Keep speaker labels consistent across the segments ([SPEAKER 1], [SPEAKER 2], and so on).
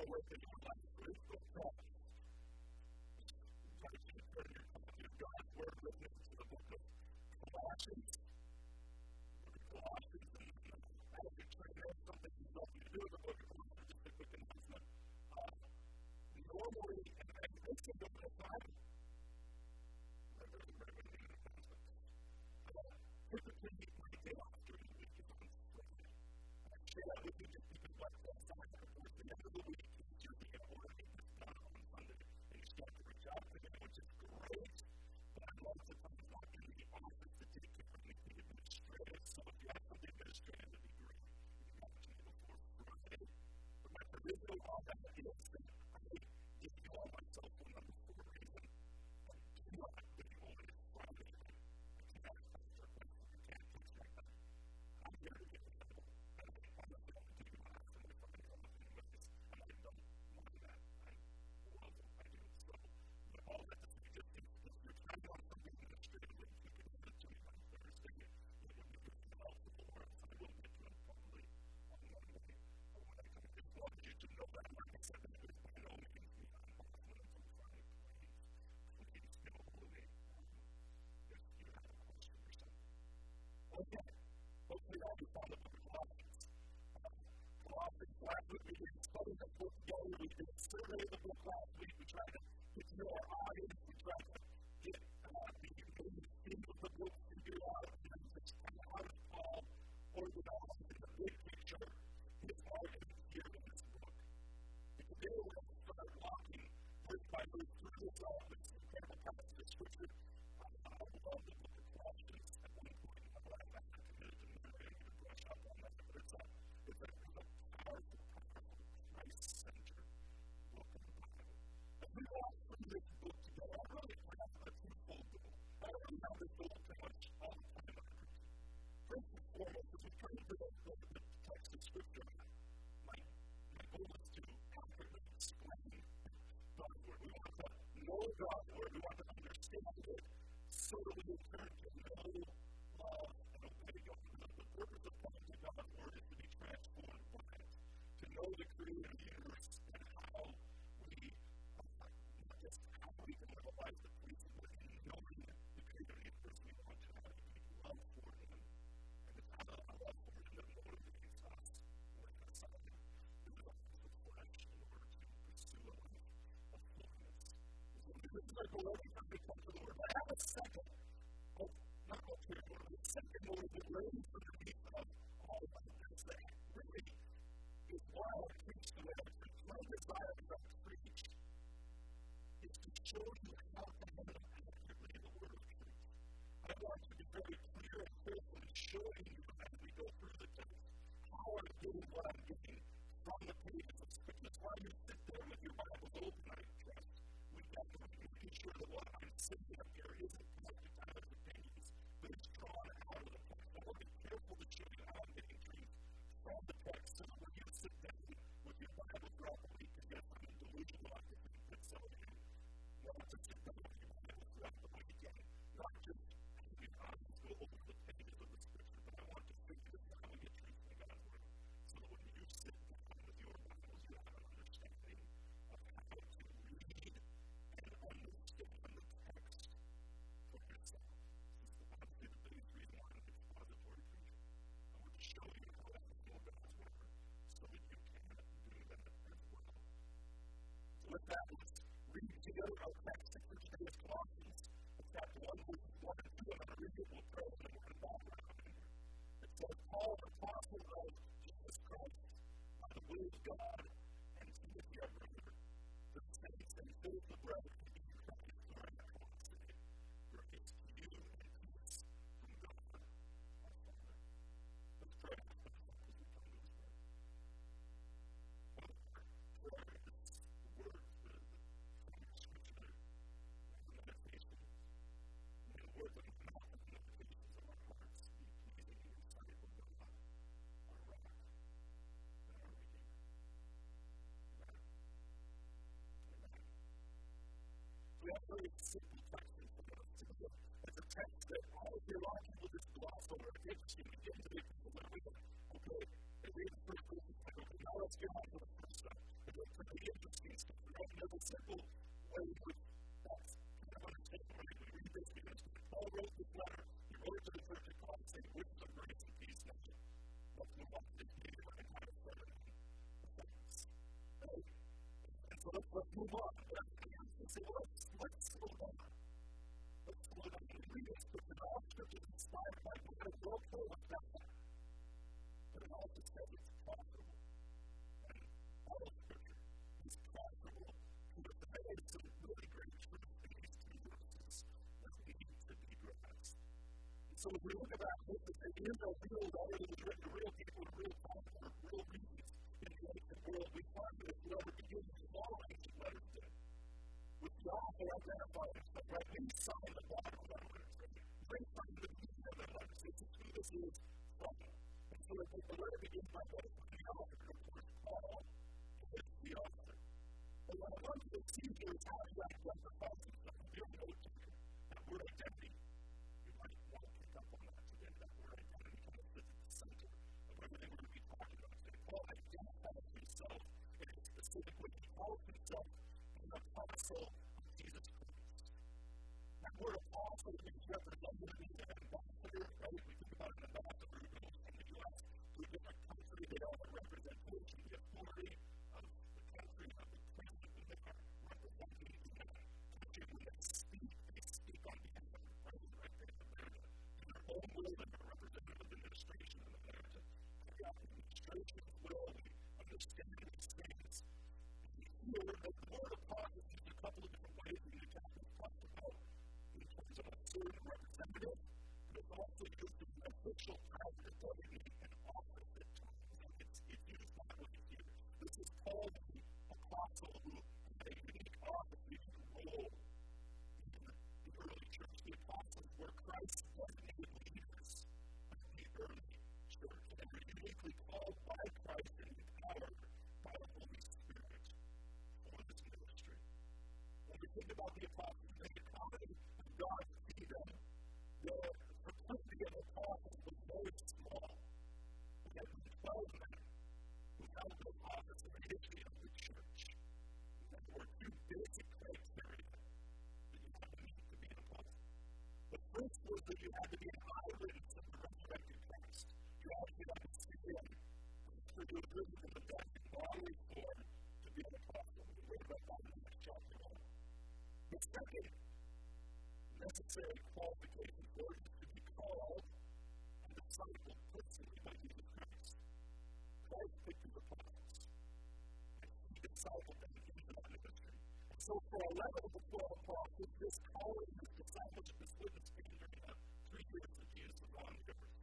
[SPEAKER 1] work in your life with the cross. Sometimes you turn your copy of God's Word with me to the book of Colossians. I hope you turn there. Something you love to do in the book of Colossians. Just a quick announcement. Normally, and this is the time. Typically, my day off during the week is on Sunday. I share that with you just because what sometimes towards the end of the week is you're being ordered to get done on Sunday, and you start to reach out to me, which is great, but I'm lots of times not in the office to take care of anything administrative, so if you have something administrative, it'd be great if you have it before Friday. But my original on that is that I give you all my cell phone numbers for a reason. I do not give you only Friday. I'm here to get it done. And I'm not going to do you not for my Friday on the thing with this. And I don't mind that. I love it. I do. So, but all that to say, just if you're trying on something administratively, you can send it to me by Thursday. It would be really helpful, or else I will get to it probably on Monday. Or when I come in, as long as you do know that, like I said, that is by no means me. I'm off when I'm from Friday. Please get a hold of me if you have a question or something. Okay. Hopefully I'll be found in the book of Colossians. Colossians, last week we did study the book together. We did a survey of the book last week. We tried to get to know our audience. We tried to get the theme of the book figured out and just kind of how does Paul organize in the big picture his arguments here in this book. And today we're going to start walking verse by verse through this incredible passage of Scripture. I love the book of Colossians at one point in my life. I'm not committed to memory to brush up on that, but it's a powerful, Christ-centered book of the Bible. As we walk through this book together, I really have a twofold goal. I don't really have this goal pretty much all the time in our group. First and foremost, as we turn to the text of Scripture, my goal is to accurately explain God's Word. We want to know God's Word. We want to understand it so that we can turn to know, love, and obey God. The purpose of coming to God's Word is to be transformed by it, to know the Creator universe and how we, not just how we can live a life that pleases Him, but in knowing the Creator universe, we want to have a deep love for Him, and it's out of our love for Him that motivates us when we decide to live the flesh in order to pursue a life of holiness. So this is our goal every time we come to the Word. I have a second, not ulterior, but a second motive that lays underneath of all of this that really is why I preach the way I preach. My desire as I preach is to show you how to handle accurately the Word of truth. I want to be very clear and careful in showing you as we go through the text how I'm getting what I'm getting from the pages of Scripture. That's why you sit there with your Bible open, I trust. We've got to make sure that what I'm sitting up here isn't collected out of the pages, but it's drawn out of the text. I want to be careful to show you how I'm getting truth from the text so that when you sit down with your Bible throughout the week, and yes, I'm delusional, I think that some of you want to sit down with your Bible throughout the week again, not just having eyes go over the pages of the Scripture, but I want to figure out how we get truth from God's Word, so that when you sit down with your Bibles, you have an understanding of how to read and understand the text for yourself. This is honestly the biggest reason why I'm an expository preacher. I want to show you how to know God's Word so that you can do that as well. So with that, let's read together our text for today is Colossians. Chapter 1, verses 1 and 2. I'm going to read it, we'll pray, and then we're going to background in here. It says, Paul, the apostle of Jesus Christ, by the will of God, and Timothy, our brother, the saints and faithful brethren in Christ who are in Colossae, grace to you and peace from God, our Father. Let's pray as we come to His Word. Father, prayer is the Word from your Scripture, and meditation. May the words of my mouth and the meditations of our hearts be pleasing in your sight, O God, our rock and our Redeemer. Amen. Amen. We have a very simple text in front of us today. It's a text that all of your life people just gloss over. It's interesting. We get into the people that we go, okay, they read the first verse, it's like, okay, now let's get on to the first stuff. It's like, way in which that's kind of understandable, right? We read this because Paul wrote this letter. He wrote it to the church at Corinth saying, wishes of grace and peace now. Let's move on to this meeting and kind of start it. And so let's move on. Let's say, well, let's slow down. Let's slow down. We read this book, and all scripture is inspired by God. We're okay with that. But it also says it's profitable. And all of scripture is profitable. And there is some really great truth in these two verses that need to be grasped. And so if we look at that book, there is a real letter that was written to real people in real time for real reasons in the ancient world. We find that it's letter begins with all ancient letters did. With God, they identify themselves, right? We sign the bottom of our letters, right? They sign the beginning of their letters. This is who this is from. And so if the letter begins by what? The author, of course, Paul, is the author. And what I want you to see here is how he identifies himself. If you're a note taker, that word identity, you might want to pick up on that today. That word identity kind of sits at the center of everything we're going to be talking about today. Paul identifies himself in a specific way. He calls himself an apostle of Jesus Christ. That word apostle is represented as an ambassador, right? We think about an ambassador who goes from the U.S. to a different country. They have a representation, the authority of the country, of the president, and they are representing in that country. When they speak on behalf of the president, right? They have in their own will, they're a representative of the administration in America. Carry out the administration's will, we understand these things. Here, the word apostle is used a couple of different ways in the New Testament talks about in terms of a certain representative, but it's also used as an official title to designate an office at times. It's used that way here. This is called the apostle who had a unique office, a unique role in the early church. The apostles were Christ's designated leaders of the early church, and they were uniquely called by Christ and empowered by the Holy Spirit for this ministry. When we think about the apostles, the economy of God's kingdom, the proclivity of apostles was very small. We had 12 men who held the office of history of the church. And there were two basic criteria that you had to meet to be an apostle. The first was that you had to be an eyewitness of the resurrected Christ. You actually had to see him for you to live in the death in bodily form to be an apostle. We read about that in the next chapter 1. The second necessary qualification for it is to be called and discipled personally by Jesus Christ. Christ picked his apostles, and he discipled them into that ministry. And so for 11 of the 12 apostles, this calling, this discipleship, this witness came during the 3 years that Jesus was on the earth.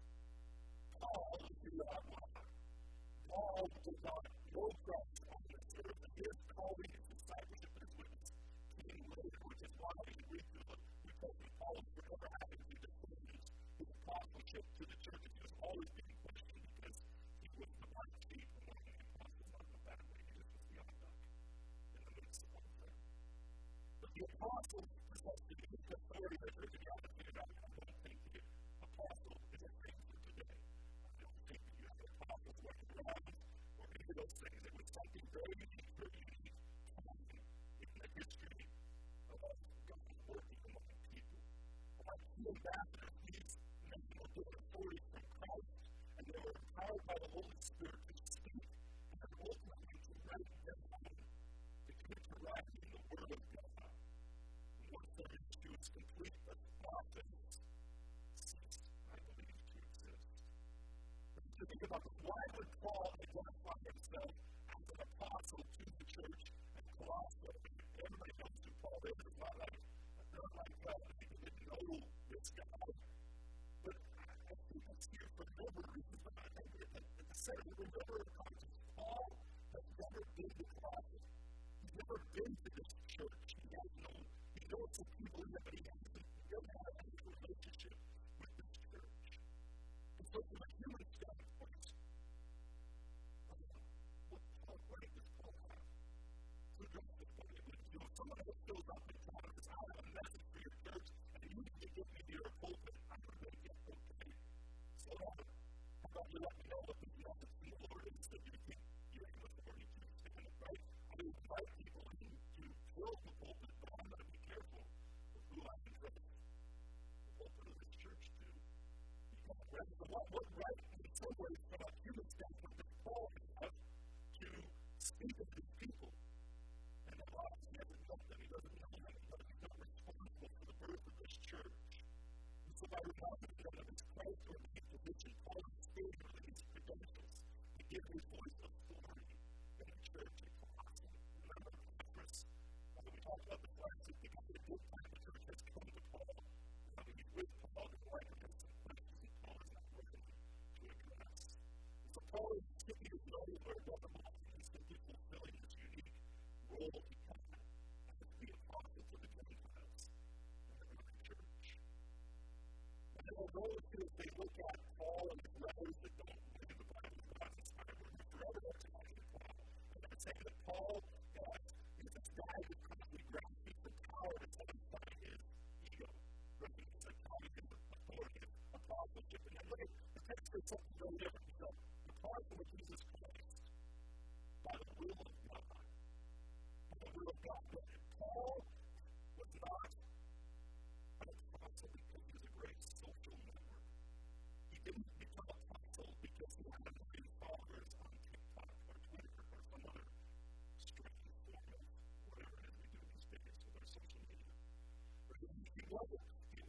[SPEAKER 1] Paul, if you have one, Paul did not know Christ on this earth, and his calling, his discipleship, and his witness came later, which is why we read through the New Testament, Paul was forever having to defend his apostleship to the church. He was always being questioned because he was the right sheep among the apostles, not in a bad way. He just was the underdog in the midst of all of them. But the apostles possessed the unique authority that they're to be honest with you about. I don't think the apostle is a thing for today. I don't think that you have apostles walking around or any of those things. It was something very unique time in the history of God working among people. Our key ambassadors, these men were given authority from Christ, and they were empowered by the Holy Spirit to speak and ultimately to write them down, to commit to writing the Word of God. And once their ministry was complete, the prophets ceased, I believe, to exist. But to think about this, why would Paul identify himself as an apostle to the church at Colossae? Everybody knows who Paul is. It's not like people didn't know this guy. But I think it's here for a number of reasons. But I think at the center, remember the context. Paul has never been to Colossae. He's never been to this church. He knows some people in it, but he doesn't have any relationship with this church. And so from a human standpoint, what does Paul have? Who does this point? Someone else shows up in town and says, I have a message for your church, and you need to get me to your pulpit. I'm going to make it okay. Slow down. How about you let me know what this message from the Lord is that you think you're in authority to understand it, right? I invite people in to fill the pulpit, but Right? So what right in some ways from a human standpoint does Paul have to speak of these people? And a lot of he hasn't helped them. He doesn't know them. He's not responsible for the birth of this church. And so by reminding them of his Christ-ordained position, Paul is favoring these credentials to give his voice authority in the church at Colossae. Remember Epaphras, when we talked about the flesh, that the kind of good time the church has come to Paul. He's with Paul to fight against some questions that Paul is not ready to address. And so Paul is simply knowing where God wants him. He's simply fulfilling this unique role he had as the apostle to the Gentiles in the early church. And then we'll notice too, if they look at Paul and his letters that don't look in the Bible, God's inspired, we're forever recognizing Paul. And they're saying that Paul is this guy who constantly grasping for power to satisfy his ego. He's like counting his authority of apostleship. And then look at the text for something very different. He's an apostle of Jesus Christ by the will of God. By the will of God. But Paul was not an apostle because he was a great social network. He didn't become an apostle because he had a million followers on TikTok or Twitter or some other strange form of whatever it is we do these days with our social media. He wasn't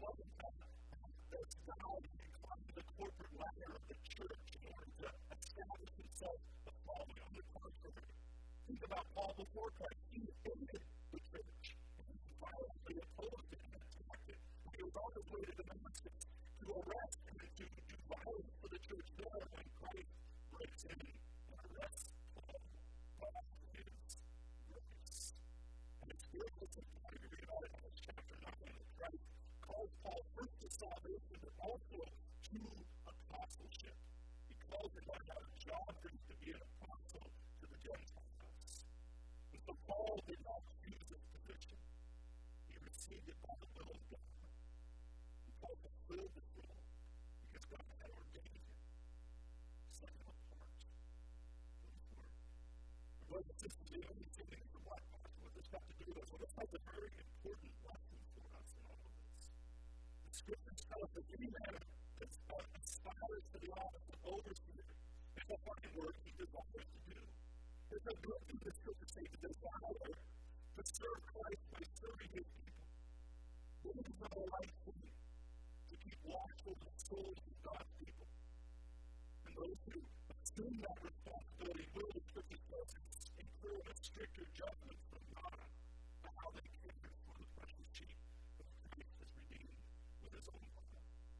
[SPEAKER 1] this guy who climbed the corporate ladder of the church in order to establish himself a following. On the contrary, think about Paul before Christ. He hated the church, and he violently opposed it and attacked it. He was on his way to Damascus to arrest and to do violence for the church there when Christ breaks in and arrests Paul by his grace. And it's very interesting when you read about it in this chapter 9 that Christ calls Paul first to salvation, but also to apostleship. He calls him out of a job for him to be an apostle to the Gentiles. And so Paul did not choose this position. He received it by the will of God. He Paul fulfilled this role because God had ordained him, set him apart for his work. My brothers and sisters, the only thing that the black pastor with this got to do with, well, this has a very important lesson for us in all of this. The scriptures tell us that any man that aspires to the office of overseer is a hard work he desires to do. There's a good thing the scriptures say to desire to serve Christ by serving his people. This is not a right thing to keep watch over the souls of God's people. And those who assume that responsibility will, the scriptures tell us, incur a stricter judgment from God on how they care for the precious sheep that Christ has redeemed with his own blood.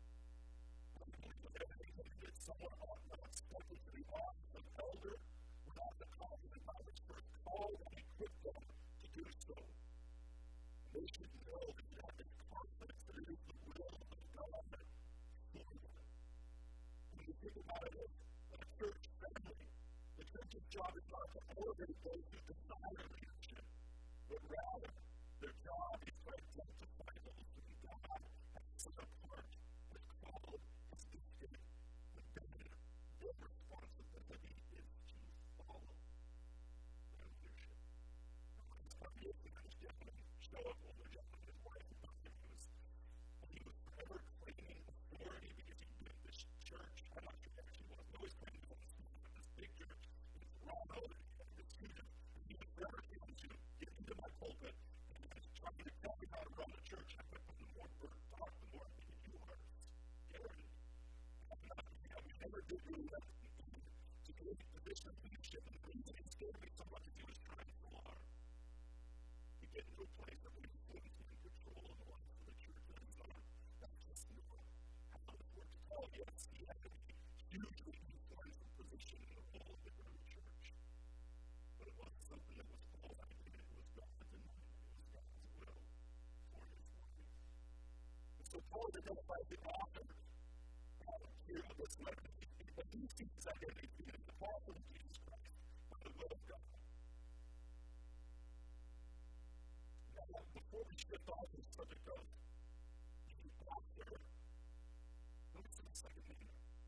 [SPEAKER 1] I believe with everything that someone ought not step into the office of elder without the confidence by which first called and equipped them to do so. And they should know that you have this confidence that it is the will of God for them. When you think about it as a church family, the church's job is not to elevate those who desire leadership, but rather their job is to identify those whom God has set apart, has called, has gifted, and then their responsibility is to follow their leadership. Now, when it's time to this gentleman show up, older gentleman, his wife, he was forever claiming authority because he built this church. I'm not sure if he was, but always claiming this big church in Toronto, and this huge, and he was forever able to get into my pulpit and trying to tell me how to run the church. I went from the more Bert talk, the more you are. Get ready. We never did really that to get into the position of leadership, and the reason it scared me so much is he was trying so hard to get into a place of influence and control of the life of the church. That is not, that's just not how this works at all. Yes, he had a hugely influential position in the role of the early church, but it wasn't something that was Paul's idea. It was God's and it was God's will for his work. And so Paul identifies the author here of this letter, but he sees his identity to be an apostle of Jesus Christ by the will of God. Now, before we shift off the subject of the author, notice in the second name,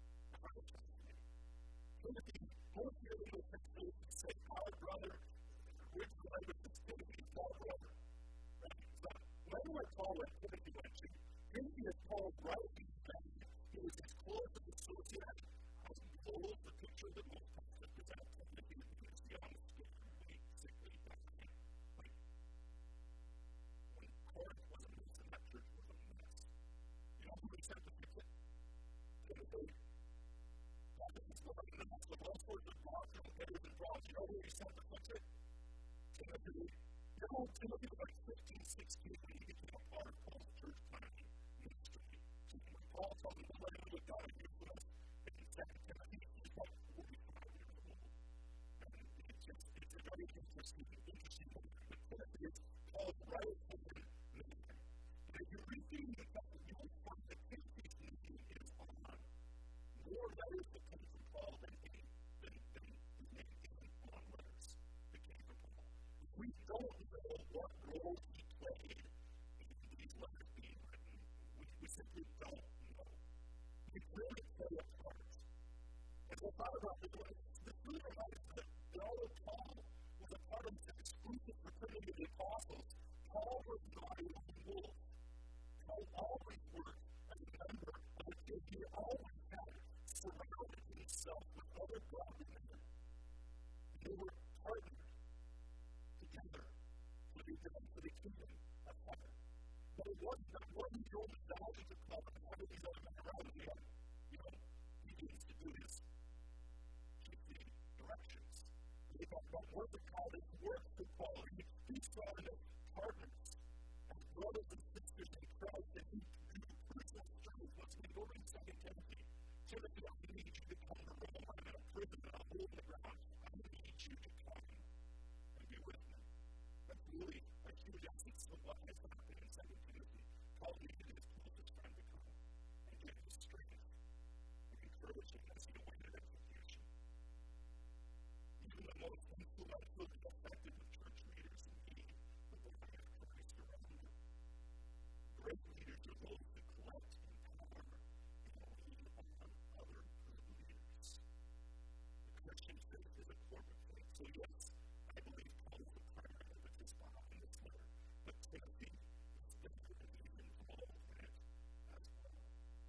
[SPEAKER 1] Timothy, both here in the text, say, our brother, which the language is Timothy's our brother. Right? So, whenever Paul went, Timothy went to, Timothy is Paul's right hand. He was his closest So it's yet, as bold the picture that most pastors present of the human is young, scared, weak, sickly, dying. Like, when Corinth was a mess and that church was a mess, you know who he sent to fix it? Timothy. God is not in the midst of all sorts of doctrinal errors and problems. You know who he sent to fix it? Timothy. You know, Timothy was like 15, 16 when he became a part of Paul's church planting ministry. When Paul told him to let him know what God had used for us, and he said to Timothy, he's like 45 years old. And it's a very interesting moment. But Timothy is Paul's right-hand man. And if you read the New Testament, you will find that Timothy's name is on more letters that come from Paul than his name is on letters that came from Paul. We don't know what role he played in these letters being written. We simply don't know. He clearly played a part. And so thought about this really reminds us that although Paul was a part of this exclusive fraternity of the apostles, Paul was not a lone wolf. Paul always worked as a member of a team. He always had surrounded himself with other godly men. They were partnered together for the kingdom of heaven. But it wasn't the only value to Paul to have these other men around him. You know, he needs to do his chiefly directions. But what the Paul is work for Paul. He started as partners, as brothers and sisters in Christ, and he drew personal strength. Once again, go read 2 Timothy. Timothy, I need you to come to Rome. I'm in a prison and I'm holding the ground. I need you to come and be with me. That's really a huge essence of what has happened in 2 Timothy. Paul needed his closest friend to come and give him strength and encourage him as he awaited execution. Even the most influential and effective of church leaders need the body of Christ around them. Great leaders are those that collect in power and lead on other good leaders. The Christian faith is a corporate faith. So yes, I believe Paul is the primary impetus behind this letter, but Timothy is bigger and even involved in it as well.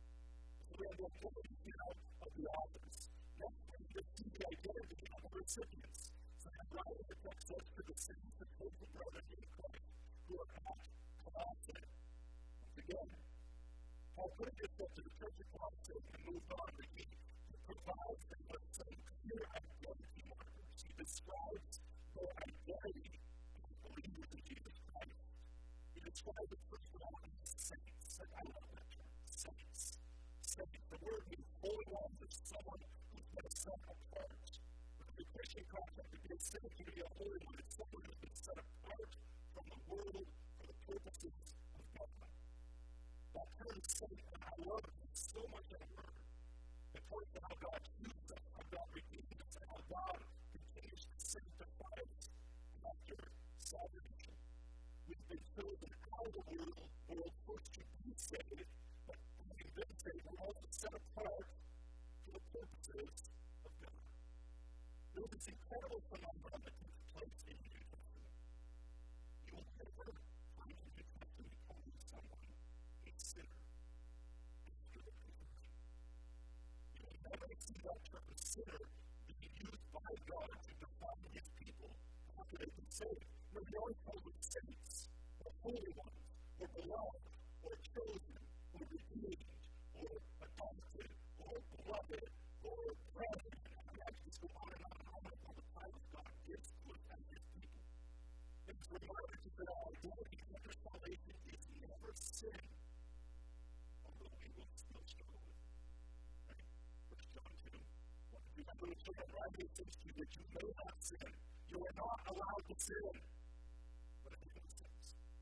[SPEAKER 1] So we have the authority now of the authors. Next, we get to the identity of the recipients. So I'm writing the text says to the saints and faithful brothers in Christ who are at Colossae. Once again, Paul put himself to the church of Colossae and moved on, but he provides them with some clear identity markers. He describes their identity as believers in Jesus Christ. He describes the first one as saints. And I love that term, saints. Saints. The word means holy ones is someone who's been set apart. The Christian concept to be a saint, to be a holy one, is someone who's been set apart from the world for the purposes of God. That term saint, and I love it, it's so much in the word. It points to how God uses us, how God redeems us, and how God continues to sanctify us after salvation. We've been chosen out of the world first to be saved, but having been saved, we're also set apart for the purposes of God. There's this incredible phenomenon that takes place in the New Testament. You will never find the New Testament calling someone a sinner after the conversion. You will never see that term sinner being used by God to define his people after they've been saved. No, he always calls them saints, or holy ones, or beloved, or chosen, or redeemed, or adopted, or beloved, or brethren. And I just go on and on and on about all the titles God gives to us as his people. It's a reminder to that our identity under salvation is never sin, although we will still struggle with it. Right? 1 John 2. What if you have a little writing says to you that you may not sin? You are not allowed to sin. But if you do sins,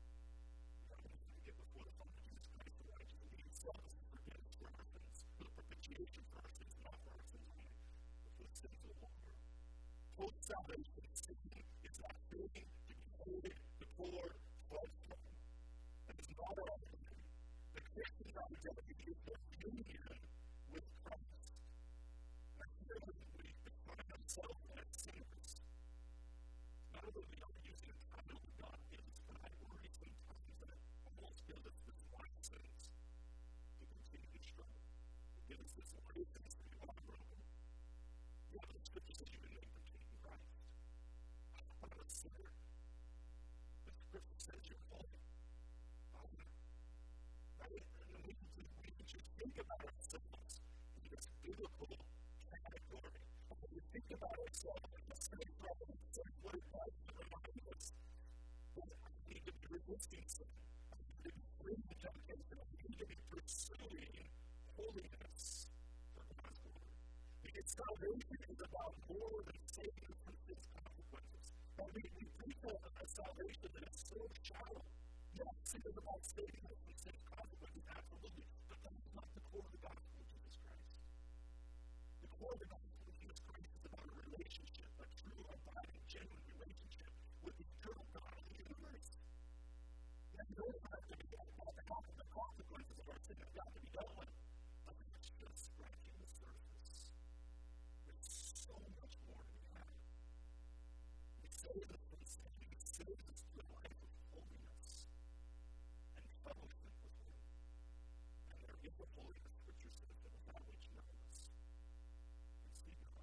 [SPEAKER 1] you are going to get before the Son of Jesus Christ, the righteous, and he himself is the forgiveness for our sins, for the propitiation for our sins, not for our sins only, but for the sins of the world. Post-salvation, sin is that feeling to be holy, to poor, close from. That is not our identity. The Christian identity is the union with Christ. And here we define ourselves as sinners. Not only are we not using the title that God gives us, but I worry sometimes that almost gives us this license to continue to struggle. It gives us weaknesses and ways that you are broken. Yeah, the scripture says you've been made complete in Christ. I'm not a sinner. The scripture says you're holy. Right? And we can just think about ourselves in this biblical category. And when we think about ourselves in the same problem, the same way God is reminding us that I need to be resisting sin. I need to be free from temptation. I need to be pursuing holiness for God's glory. Because salvation is about more than saving from sin's consequences. And we think of a salvation that is so shallow. Yes, sin is about saving us from sin's consequences, absolutely. But that is not the core of the gospel of Jesus Christ. The core of the gospel of Jesus Christ is about a relationship, a true, abiding, genuine relationship with the eternal God of the universe. And those have to be the consequences of our sin have got to be dealt with. But that's just scratching the surface. There's so much more to be had. He saves us from sin. He saves us to a life of holiness and fellowship with Him. And there is a holiness, Scripture says, that without which none of us can see God.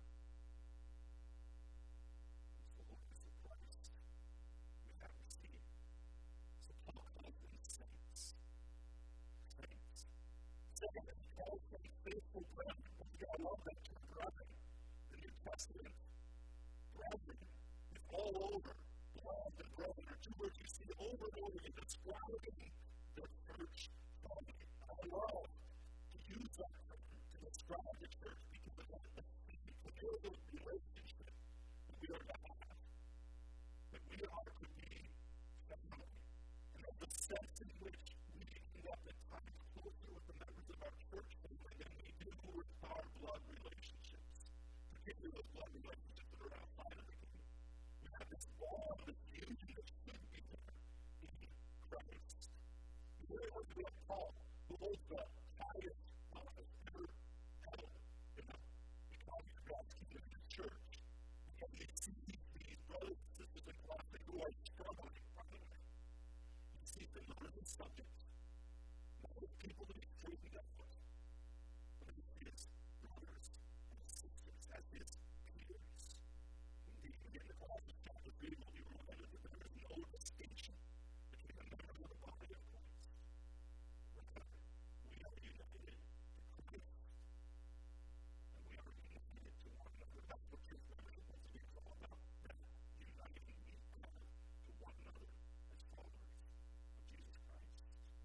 [SPEAKER 1] It's the holiness of Christ we have received. So Paul calls them saints. Saints. Second, he calls them faithful brethren. I love that term, brethren. The New Testament, brethren, is all over. Beloved and brethren are two words you see over and over again describing the church family. I love to use that term to describe the church because of the familial relationship that we are to have, that we are to be family. And there's a sense in which we end up at times closer with the members of our church family than we do with our blood relationships, particularly those blood relationships that are outside of the kingdom. We have this bond, this union that should be there in Christ. And here it was we have Paul, who holds the highest office ever held in the economy of God's kingdom in His church. And he sees these brothers and sisters in Colossae who are struggling, by the way. He sees them not as subjects, not as people that He's treating them with, but as His brothers and sisters, as His peers. Indeed, in the Colossians chapter 3, we'll be reminded that there is no distinction between the members of the body of Christ. Rather, we are united to Christ, and we are united to one another. That's what church membership is supposed to be all about. Uniting each other to one another as followers of Jesus Christ.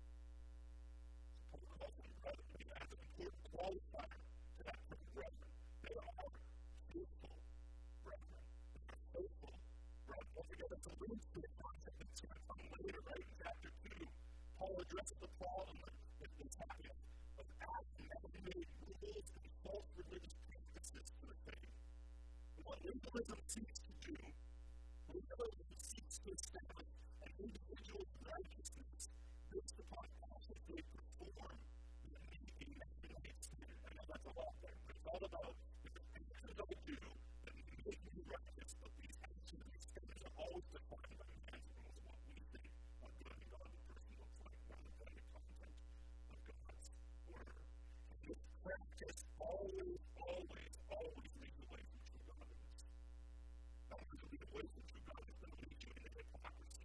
[SPEAKER 1] So Paul calls them brethren. He adds an important qualifier to that term, brethren. They are faithful brethren. They are faithful brethren. Don't forget that's a Wednesday concept that's going to come later, right? In chapter 2, Paul addresses the problem that's happening of acting man-made rules and false religious practices for the faith. And what legalism seeks to do, legalism seeks to establish an individual's righteousness based upon actions they perform that meet a man-made standard. I know that's a lot there, but it's all about the actions I do that make me righteous, but these actions and standards are always defined by man's rules of what we think a good and godly person looks like, rather than the content of God's word. And this practice always leads away from true godliness. Not only lead away from true godliness, but it leads you into hypocrisy,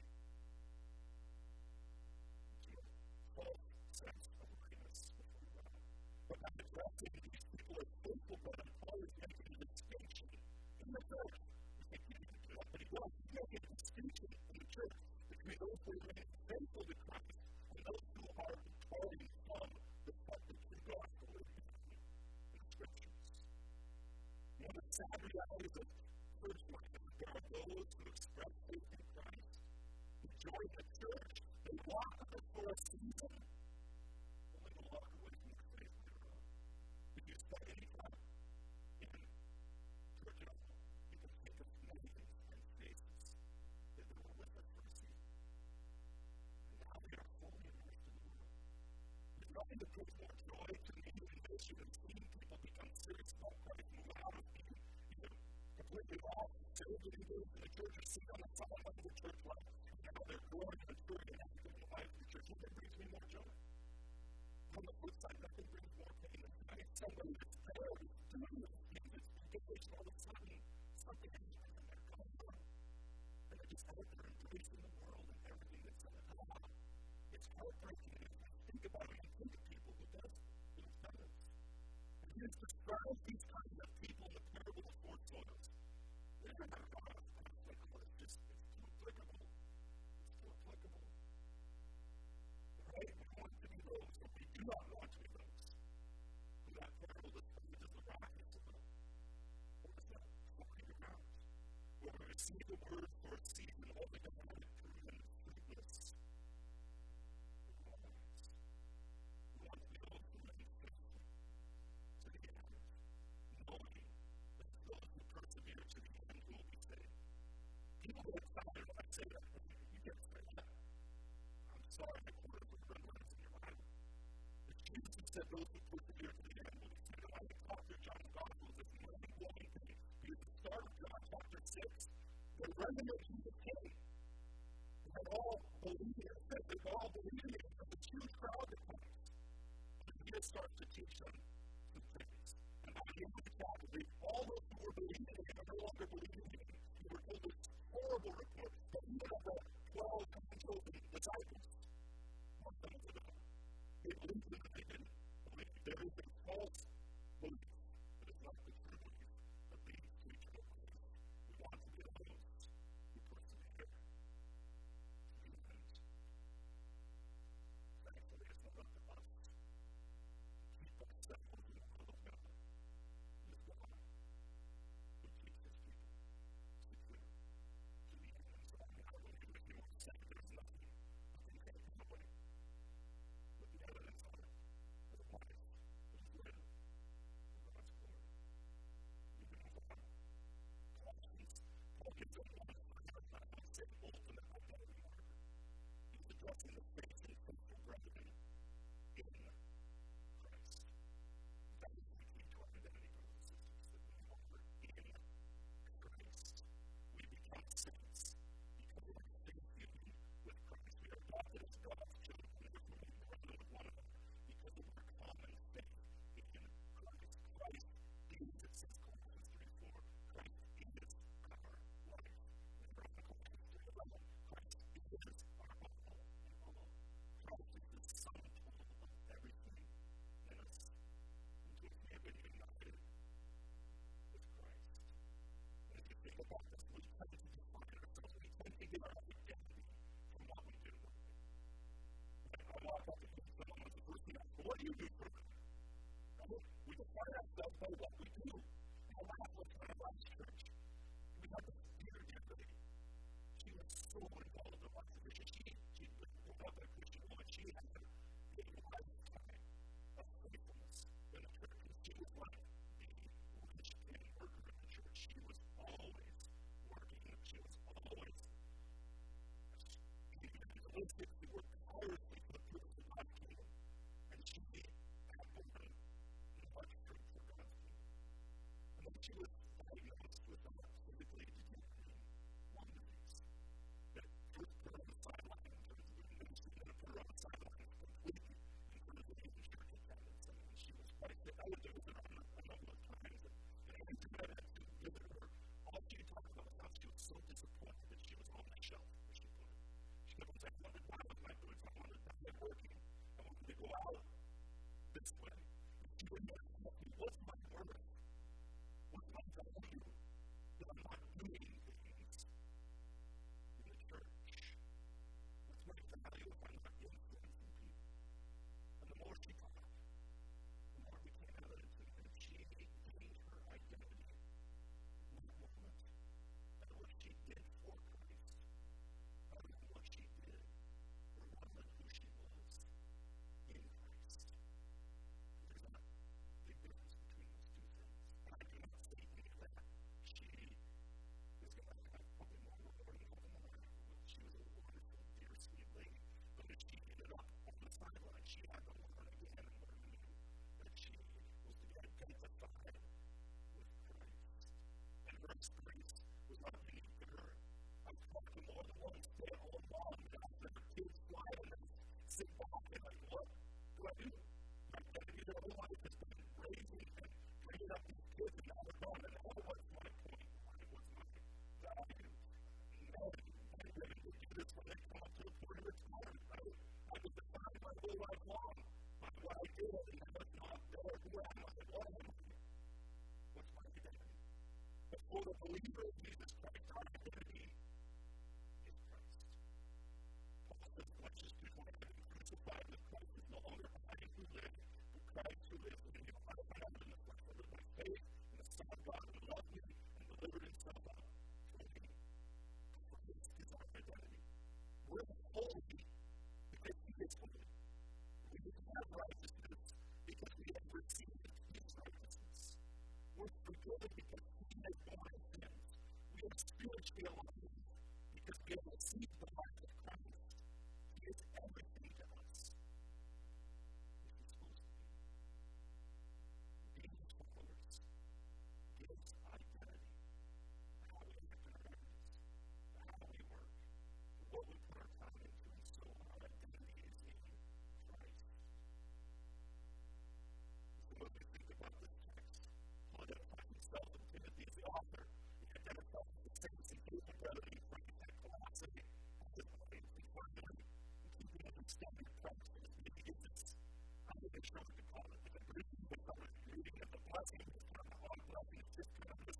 [SPEAKER 1] into a false sense of rightness before God. But by addressing these people as faithful brethren, Paul is making a distinction in the church. We think he didn't do that, but he was. He's making a distinction in the church between those who remain faithful to Christ and those who are departing from the true gospel of the Scriptures. One of the sad realities of church life is that there are those who express faith in Christ, who join the church, they walk with us for a season, only to walk away from their faith later on. If you spend any time in church at all, you can think of names and faces that were with us for a season. And now they are fully immersed in the world. There's nothing that brings more joy to me in mission than seeing people become serious about Christ, move out of being completely lost, saved and engaged in the church, or sit on the sidelines of the church life, and now they're growing and maturing and active in the life of the church. It brings me more joy. On the flip side, nothing brings more pain than finding somebody that's there who's doing those things. It's engaged all of a sudden. Something happens and they're gone. And they just out there embracing the world and everything that's in it. It's heartbreaking if you think about it and think of people who does this. And Jesus describes these kinds of people in the parable of four soils. They're not applicable. It's too applicable. It's too applicable. Right? We want to be those, but we do not want to be those. And that parable describes the rock is about. What is that? Falling around. Where we receive the word for a season, only to have it proven fruitless. We want to be those who remain faithful to the end, knowing that those who persevere to the end will be saved. People get excited when I say that. You get excited. I'm sorry, I quoted with red letters in your Bible. If Jesus said those who persevere to the end will be saved, I would talk through John's Gospel as if mind-blowing thing. Because the start of John chapter 6, the resurrection of came. They all believe it. They all believe it. There's a huge crowd that comes. And he starts to teach them some things. And by the end of the chapter, all those who were believing him are no longer believing him. He were told this horrible report that he had the 12 unchosen disciples. Most of them said, they believed him, but they didn't believe him. There is a false belief that is not the true belief that leads to eternal life. We want to be those who persevere to the end. Thankfully, it's not up to us to keep ourselves in the will of God. It is God who keeps his people secure to the end. And so I'm not going to do it anymore. There's nothing can come away. But the evidence of it is a life that is lived for God's glory. We can move on. Paul gives us one I would say ultimate identity marker. He's addressing the faith and faithful brethren in Christ. That is the key to our identity, brothers and sisters, that we are in Christ. We become saints because of our faith union with Christ. We are adopted as God's children. Therefore, we brother with one another because of our common faith in Christ. Christ is, it says Colossians 3:4, Christ is our life. Remember Colossians 3:11, Christ is our all in all. Christ is the sum total of everything in us. Until we have been united with Christ. And if you think about this, we tend to define ourselves. We tend to get our identity from what we do. I walk up to someone with the first thing I say, what do you do for them? We define ourselves by what we do. And that was kind of last church. We had this dear lady. She was so involved in lots of issues. She was not a Christian woman. She had a lifetime of faithfulness in the church. And she was like the linchpin worker in the church. She was always working. She was always evangelistic. She worked tirelessly for the purpose of God's kingdom. And she had woman in much fruit for God's kingdom. And then she was diagnosed with physically degenerating lung disease. That first put her on the sideline in terms of the ministry, and then put her on the sideline completely in terms of the church attendance. And she was quite sick. I would visit her on a number of times. And every time I had to visit her, all she talked about was how she was so disappointed that she was on the shelf where she put it. She kept on saying, I want to die with my boots. I want to die working. I want to go out this way. And she would never ask me, what's my worth? What's my value that I'm not doing things in the church? What's my value if I'm not influencing people? And the more she talked, the more it became evident to me that she gained her identity in that moment. And what she did for Christ, rather than what she did, or rather than who she was in Christ. And there's a big difference between those two things. And I do not say any of that. She is going to have probably more reward in heaven than I ever will. She was a wonderful, dear, sweet lady. But if she ended up on the sideline, she had to learn again and learn anew that she was to be identified with Christ. And her experience was not unique to her. I've talked to more than one stay-at-home mom that have their kids fly and then sit back and like, what do I do? identity their whole life has been raising and bringing up these kids, and now they're gone. And what's my point? What's my value? Men and women who do this when they come up to a point of retirement, right? I was defined my whole life long by what I did, and now it's not there. Who am I? What am I? What's my identity? But for the believer of Jesus Christ, our identity is Christ. Paul says in Galatians 2:20, "Having crucified with Christ is no longer I who live, but Christ who lives in me. I am in the flesh. I live by faith in the Son of God who loved me and delivered himself up for me." Christ is our identity. We're holy because he is holy. We have righteousness because we have received his righteousness. We're forgiven because he has borne our sins. We are spiritually alive because we have received the life of Christ. He is everything to us. This is supposed to be. Being his followers gives identity. How we act in our areas, how we work, what we put our time into, and so our identity is in Christ. So when we think about this text, Paul identifies himself and Timothy as the author. He identifies the saints and his brotherly friends at Colossae as his faith and partner, and keeping an extended practice. Maybe it's this, I'm not even sure what to call it, but the Greek is about the reading of the blessing, it's kind of a long blessing, it's just kind of this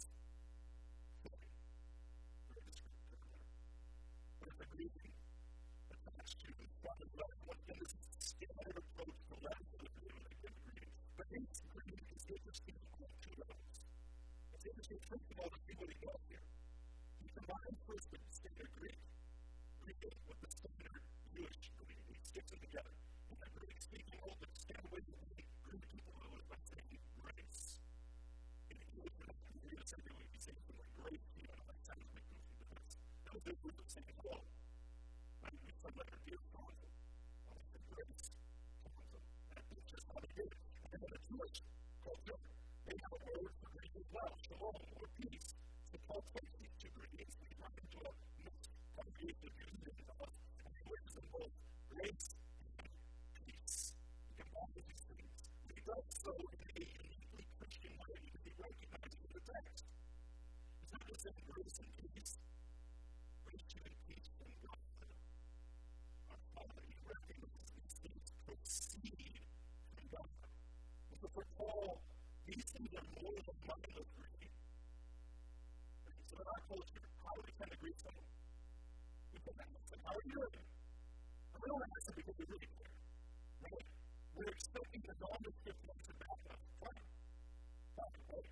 [SPEAKER 1] very descriptive there. But it's a greeting attached to the front of the what is a standard approach to letters of the greeting they give a greeting. But his greeting is interesting on two levels. It's interesting, first of all, to see what he does here. He combines first the standard Greek greeting with the standard Jewish greeting. He sticks them together. And that Greek speaking will stand with you and greet people by saying grace. In English, when you read a sentence, we say something like grace, you know, that sounds like goofy, but that was their group of saying hello. Right? We said letter dear Toronto. Well, they said grace, Toronto. That's just how they did it. And then in the Jewish culture, they have a word for grace as well, shalom, or peace. So Paul takes these two greetings and he runs into a mixed congregation of Jews and us, and he wishes them both grace and peace. He combines these things. But he does so in a uniquely Christian way because he recognizes the text. It's not just saying grace and peace. Grace and peace from God. Our Father, he recognizes these things proceed from God. And so for Paul, these things are more than mindless greeting. So in our culture, how do we tend to greet someone? We come back and say, how are you doing? And we don't ask them because we really care. Right? We're expecting the nondescript answer back up. Fine. Fine. Right?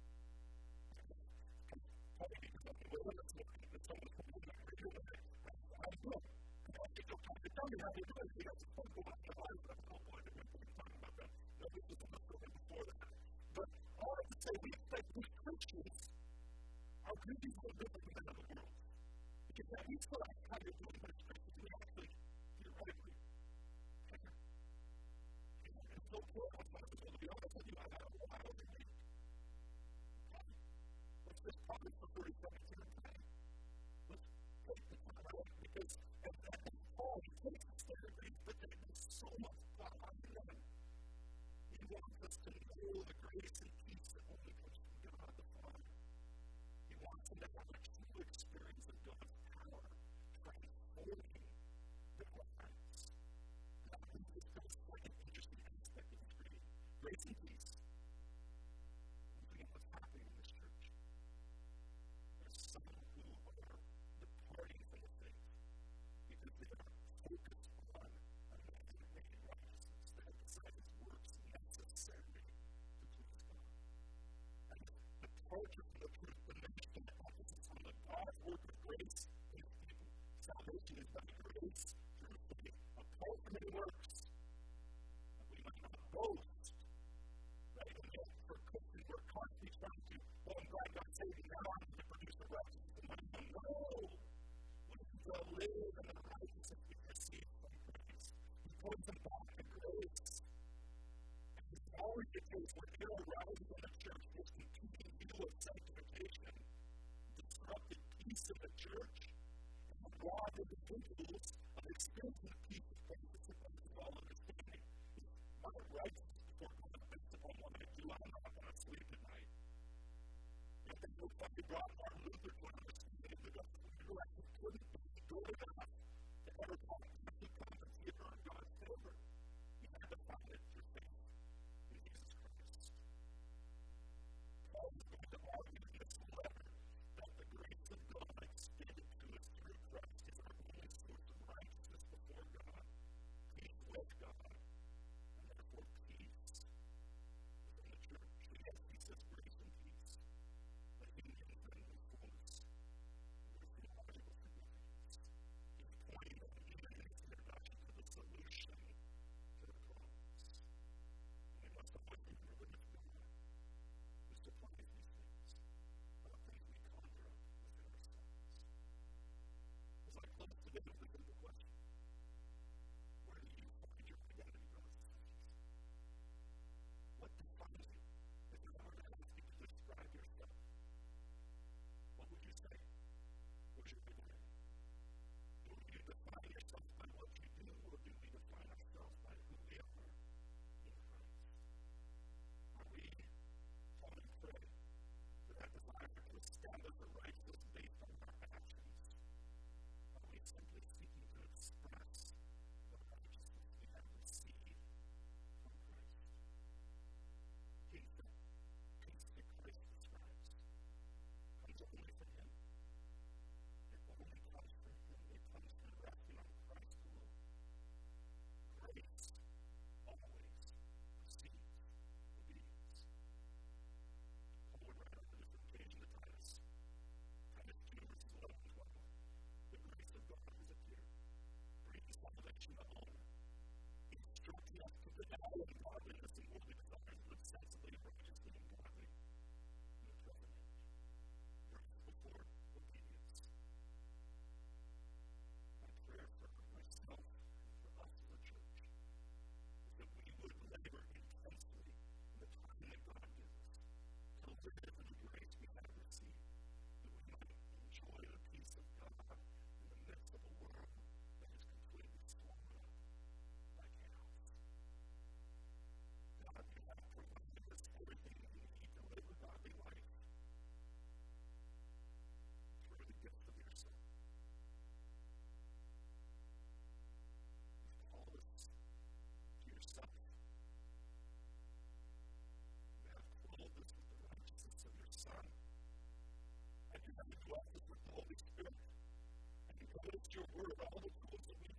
[SPEAKER 1] Probably because I'm willing to look at someone who's coming in and doing it. I'm good. And I'll take your time to tell me how you're doing. You got some fun going on in your life. That's the whole point of it. We're talking about that. No, this was enough for him before that. But all I have to say, we expect we Christians, our greetings are different than that of the world. Because at least what I kind of do in most Christians, we actually, theoretically, care. And it's so cool when someone says, well, to be honest with you, I had a wild week. Okay. Let's just probably for 30 seconds here and time. Let's take the time out because at Paul, he takes the standard things, but there's so much behind them. He wants us to know the grace and peace that only comes from God the Father. He wants them to have a true experience of God's power, transforming their lives. Now, I think this goes to an interesting aspect of this reading. Grace and peace. Once again, what's happening in this church? There's some who are departing from the faith because they are focused on a man-made righteousness that have decided works necessary to please God. And the departure from the truth, the mission, the emphasis on the God's work of grace in his people. Salvation is by grace through faith, apart from any works. And we might not boast, right? And yet, for Christians, we're constantly trying to, well, I'm glad God saved me, now I need to produce a righteousness in my own. No! We need to live in the righteousness we receive from Christ. He points them back to grace. And it's always the case when there arises in the church this competing view of sanctification, disrupted peace in the church, and robbed individuals of experiencing the peace of Christ that surpasses all understanding. My righteousness you, I'm not going to sleep at night. And then we brought Martin Luther to understanding the gospel. You're like, he couldn't be good enough to ever talk to you, come and see it earn God's favor. You had to find it through faith in Jesus Christ. Paul is going to argue in this letter that the grace of God extended to us through Christ is our only source of righteousness before God, peace with God, and therefore peace within the church. Yes, he says grace and peace, but he means them in fullness. There's theological significance. He's pointing them even in his introduction to the solution to the problems. And we must avoid being religious God who supplies these things, not things we conjure up within ourselves. As I close today with a simple question: where do you find your identity, brothers and sisters? What defines you? If you were to ask you to describe yourself, what would you say? What's your identity? Do you define yourself by what you do, or do we define ourselves by who we are in Christ? Are we falling prey to that desire to establish a righteousness based on our actions? Are we simply seeking to express the righteousness we have received from Christ? Peace that Christ describes comes only from Him. It only comes from Him. It comes from resting on Christ alone. Grace always precedes obedience. Paul would write on a different occasion to Titus. Titus 2, verses 11 and 12. The grace of God has appeared, bringing salvation to all men, instructing us to deny ungodliness and worldly desires, to live sensibly, righteously, and godly in the present age. Grace before obedience. My prayer for myself and for us as a church is that we would labor intensely in the time that God gives us, cultivate the grace we have received, that we might enjoy the peace of God in the midst of a world that is completely swallowed up by chaos. God, you have provided us everything we need to live a godly life through the gift of your Son. You've called us to yourself. You have clothed us with the righteousness of your Son. And you have indwelt us with the Holy Spirit. And you gave us your word, all the tools that we